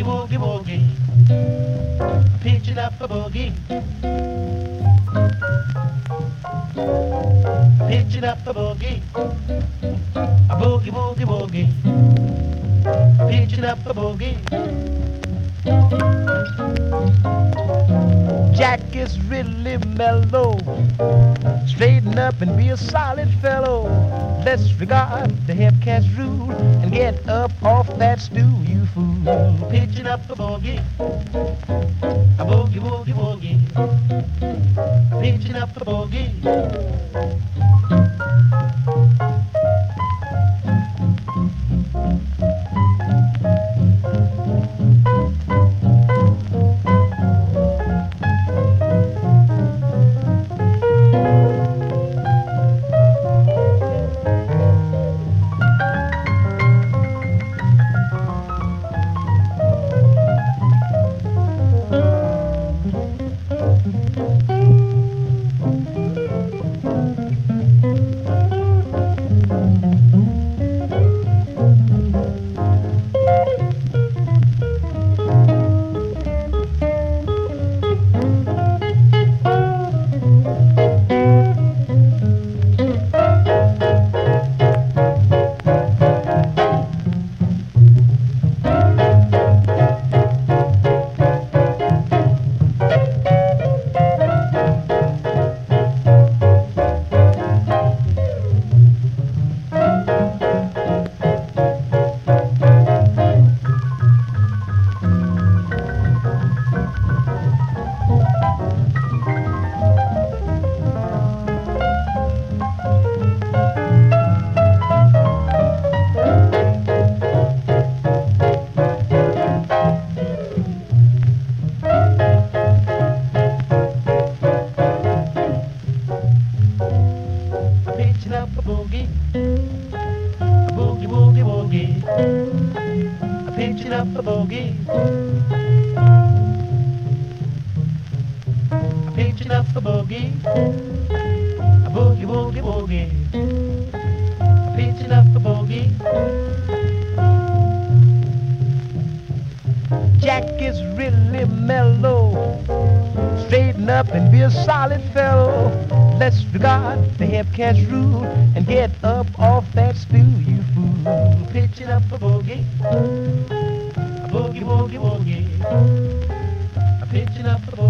boogie, woogie, woogie. Pitching up a boogie. Pitching up a boogie. A boogie, woogie, woogie. Pitching up a boogie. Jack is really mellow. Straighten up and be a solid fellow. Let's regard the Hepcats rule and get up off that stool, you fool. Pitching up a boogie. A boogie, woogie, woogie. Pitching up a boogie. Pitching up a boogie, a boogie, woogie, woogie. Pitching up a boogie, pitching up a boogie, a boogie, woogie, woogie. Pitching up a boogie. Jack is really mellow. Straighten up and be a solid fellow. Let's regard the Hepcats rule and get up off that stool, you fool. Pitching up a boogie, a boogie, woogie, woogie. Pitching up a